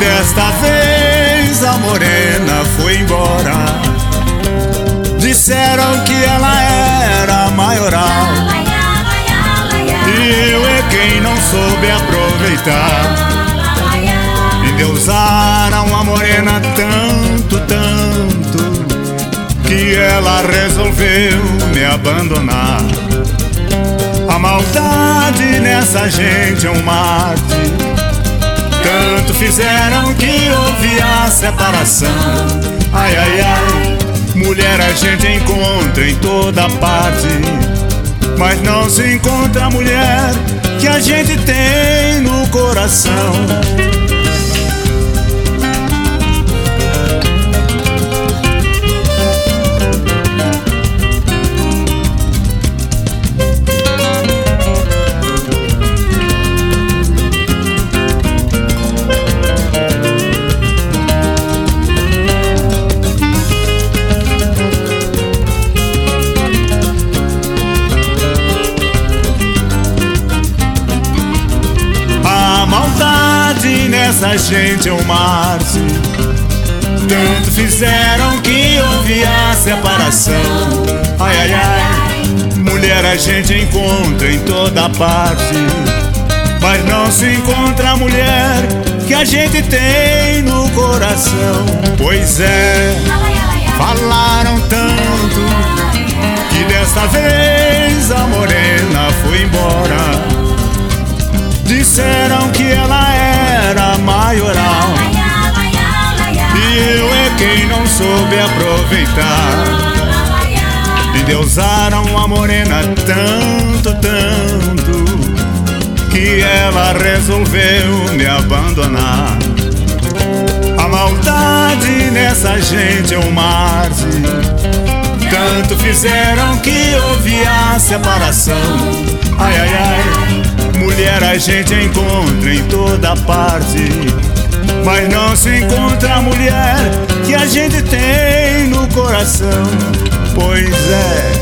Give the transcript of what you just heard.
desta vez a morena foi embora. Disseram que ela era maioral, e eu é quem não soube aproveitar. Endeusaram a morena tanto, tanto, que ela resolveu me abandonar. A maldade nessa gente é um mate. Tanto fizeram que houve a separação. Ai, ai, ai, mulher a gente encontra em toda parte, mas não se encontra a mulher que a gente tem no coração. Essa gente é um Marte. Tanto fizeram que houve a separação. Ai, ai, ai, mulher a gente encontra em toda parte, mas não se encontra a mulher que a gente tem no coração. Pois é, falaram tanto que desta vez a morena foi embora. Disseram que ela era maioral, e eu é quem não soube aproveitar. Endeusaram a morena tanto, tanto, que ela resolveu me abandonar. A maldade nessa gente é um Marte. Tanto fizeram que houve a separação. Ai, ai, ai, mulher a gente encontra em toda parte, mas não se encontra a mulher que a gente tem no coração. Pois é,